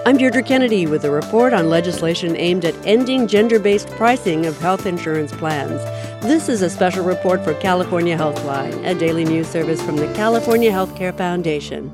I'm Deirdre Kennedy with a report on legislation aimed at ending gender-based pricing of health insurance plans. This is a special report for California Healthline, a daily news service from the California Healthcare Foundation.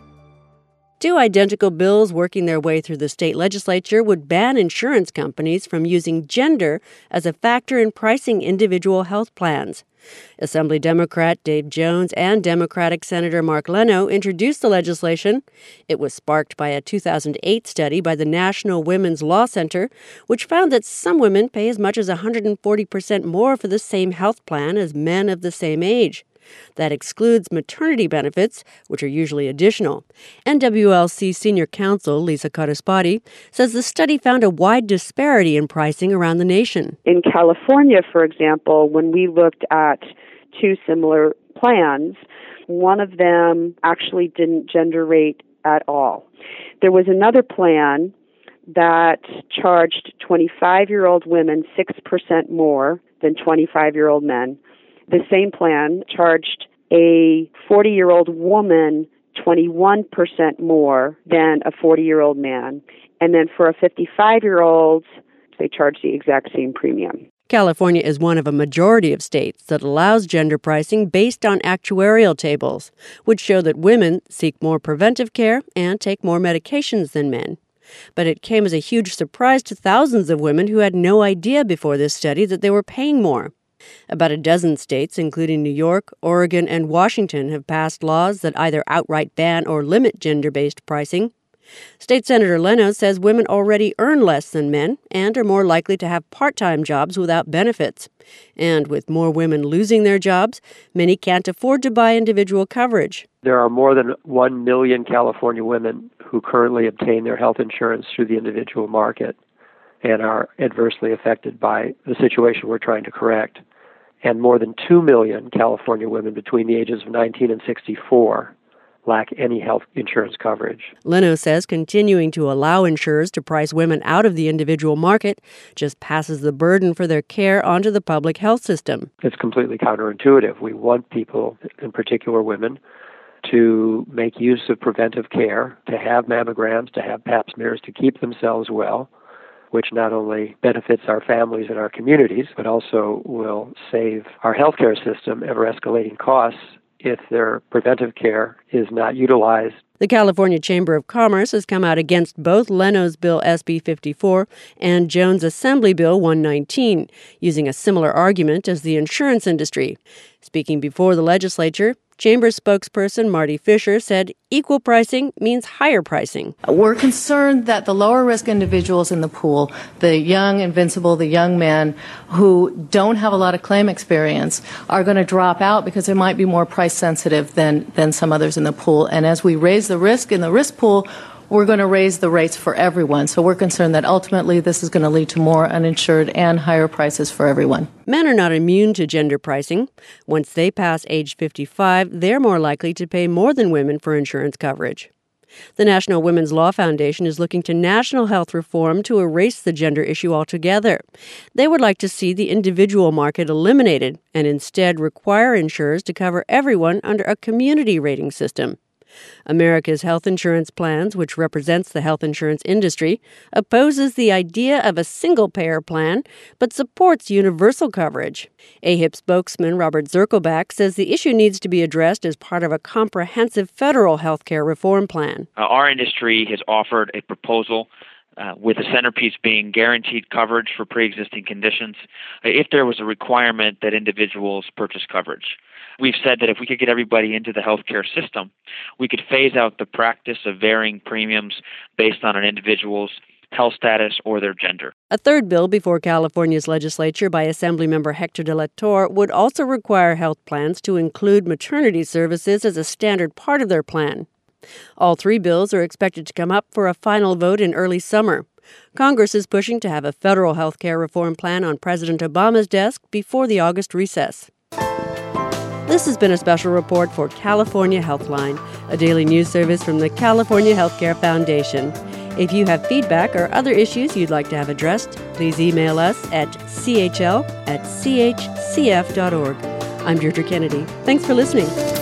Two identical bills working their way through the state legislature would ban insurance companies from using gender as a factor in pricing individual health plans. Assembly Democrat Dave Jones and Democratic Senator Mark Leno introduced the legislation. It was sparked by a 2008 study by the National Women's Law Center, which found that some women pay as much as 140% more for the same health plan as men of the same age. That excludes maternity benefits, which are usually additional. NWLC Senior Counsel Lisa Caraspati says the study found a wide disparity in pricing around the nation. In California, for example, when we looked at two similar plans, one of them actually didn't gender rate at all. There was another plan that charged 25-year-old women 6% more than 25-year-old men. The same plan charged a 40-year-old woman 21% more than a 40-year-old man. And then for a 55-year-old, they charged the exact same premium. California is one of a majority of states that allows gender pricing based on actuarial tables, which show that women seek more preventive care and take more medications than men. But it came as a huge surprise to thousands of women who had no idea before this study that they were paying more. About a dozen states, including New York, Oregon, and Washington, have passed laws that either outright ban or limit gender-based pricing. State Senator Leno says women already earn less than men and are more likely to have part-time jobs without benefits. And with more women losing their jobs, many can't afford to buy individual coverage. There are more than 1 million California women who currently obtain their health insurance through the individual market and are adversely affected by the situation we're trying to correct. And more than 2 million California women between the ages of 19 and 64 lack any health insurance coverage. Leno says continuing to allow insurers to price women out of the individual market just passes the burden for their care onto the public health system. It's completely counterintuitive. We want people, in particular women, to make use of preventive care, to have mammograms, to have pap smears, to keep themselves well, which not only benefits our families and our communities, but also will save our healthcare system ever-escalating costs if their preventive care is not utilized. The California Chamber of Commerce has come out against both Leno's Bill SB 54 and Jones' Assembly Bill 119, using a similar argument as the insurance industry. Speaking before the legislature, Chamber spokesperson Marty Fisher said equal pricing means higher pricing. We're concerned that the lower-risk individuals in the pool, the young, invincible, the young men who don't have a lot of claim experience, are going to drop out because they might be more price-sensitive than some others in the pool. And as we raise the risk in the risk pool, we're going to raise the rates for everyone. So we're concerned that ultimately this is going to lead to more uninsured and higher prices for everyone. Men are not immune to gender pricing. Once they pass age 55, they're more likely to pay more than women for insurance coverage. The National Women's Law Foundation is looking to national health reform to erase the gender issue altogether. They would like to see the individual market eliminated and instead require insurers to cover everyone under a community rating system. America's Health Insurance Plans, which represents the health insurance industry, opposes the idea of a single-payer plan, but supports universal coverage. AHIP spokesman Robert Zirkelbach says the issue needs to be addressed as part of a comprehensive federal health care reform plan. Our industry has offered a proposal with the centerpiece being guaranteed coverage for pre-existing conditions if there was a requirement that individuals purchase coverage. We've said that if we could get everybody into the healthcare system, we could phase out the practice of varying premiums based on an individual's health status or their gender. A third bill before California's legislature by Assemblymember Hector de la Torre would also require health plans to include maternity services as a standard part of their plan. All three bills are expected to come up for a final vote in early summer. Congress is pushing to have a federal health care reform plan on President Obama's desk before the August recess. This has been a special report for California Healthline, a daily news service from the California Healthcare Foundation. If you have feedback or other issues you'd like to have addressed, please email us at chl@chcf.org. I'm Deirdre Kennedy. Thanks for listening.